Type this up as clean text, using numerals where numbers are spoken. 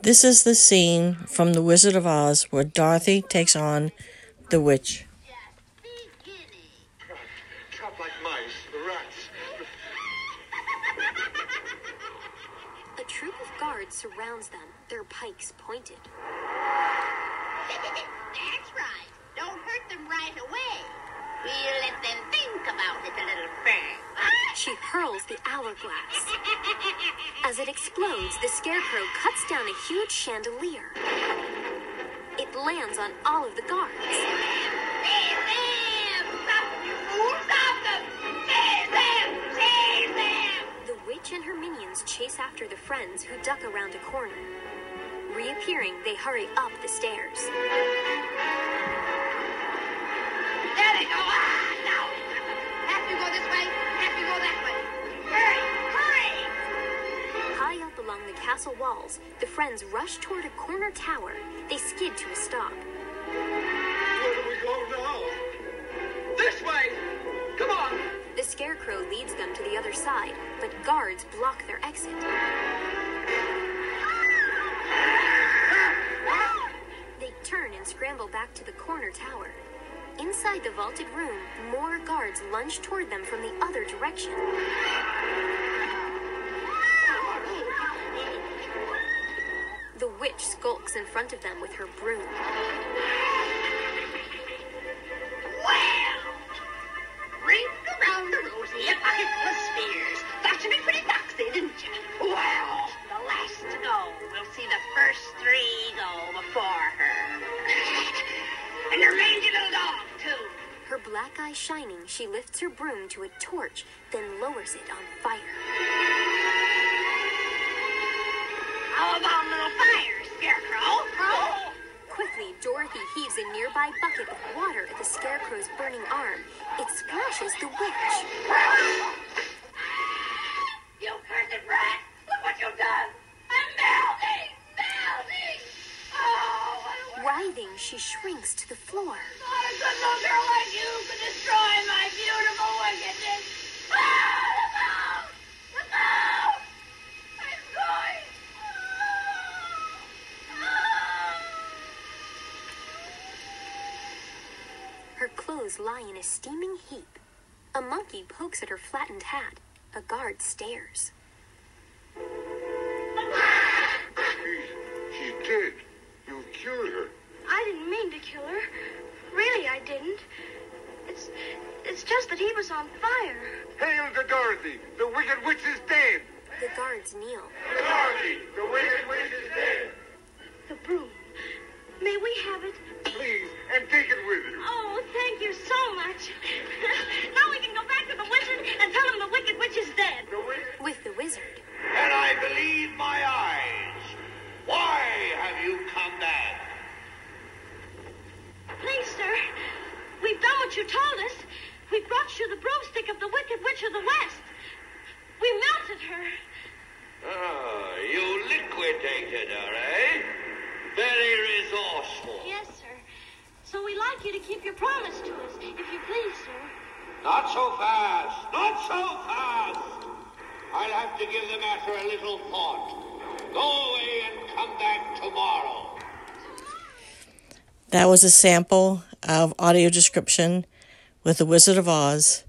This is the scene from The Wizard of Oz where Dorothy takes on the witch. Trapped like mice, the rats. A troop of guards surrounds them, their pikes pointed. That's right. Don't hurt them right away. We'll let them think about it a little first. She hurls the hourglass. As it explodes, the Scarecrow cuts down a huge chandelier. It lands on all of the guards. Seize them! Stop them, you fools! Stop them! Seize them! Seize them! The witch and her minions chase after the friends who duck around a corner. Reappearing, they hurry up the stairs. There they go! Ah, no! Have to go this way, have to go that way. Hurry! Hurry! High up along the castle walls, the friends rush toward a corner tower. They skid to a stop. Where do we go now? This way! Come on! The Scarecrow leads them to the other side, but guards block their exit. They turn and scramble back to the corner tower. Inside the vaulted room, more guards lunge toward them from the other direction. The witch skulks in front of them with her broom. Well! Ring around the rosy, a pocket full of spheres. Thought you'd be pretty foxy, didn't you? Well, the last to go will see the first three go before her. And your mangy little dog, too. Her black eye shining, she lifts her broom to a torch, then lowers it on fire. How about a little fire, Scarecrow? Oh! Quickly, Dorothy heaves a nearby bucket of water at the Scarecrow's burning arm. It splashes the witch. You cursed rat! Look what you've done! I'm melting! Melting! Oh, what a Writhing, she shrinks to the floor. Not a good little girl like you could destroy my beautiful wickedness! Ah, look out! Look out! I'm going! Her clothes lie in a steaming heap. A monkey pokes at her flattened hat. A guard stares. She's dead. You've killed her. I didn't mean to kill her. Really, I didn't. It's just that he was on fire. Hail to Dorothy! The Wicked Witch is dead! The guards kneel. Dorothy! The Wicked Witch is dead! The broom. May we have it? Please, and take it with you. Oh, thank you so much. Now we can go back to the wizard and tell him the Wicked Witch is dead. The Wicked... With the wizard. And I believe my eyes. Why have you come back? Please, sir. We've done what you told us. We brought you the broomstick of the Wicked Witch of the West. We melted her. Oh, you liquidated her, eh? Very resourceful. Yes, sir. So we'd like you to keep your promise to us, if you please, sir. Not so fast. Not so fast. I'll have to give the matter a little thought. Go away and come back tomorrow. That was a sample of audio description with The Wizard of Oz.